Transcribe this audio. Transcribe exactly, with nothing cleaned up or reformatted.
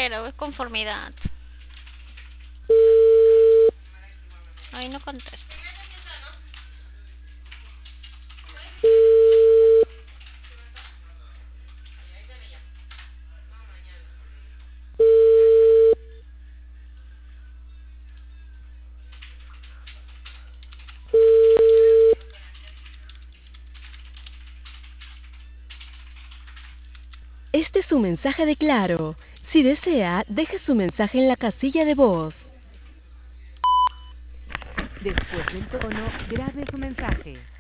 espero, es conformidad. Ay, no contesto. Este es su mensaje de Claro. Si desea, deje su mensaje en la casilla de voz. Después del tono, grabe su mensaje.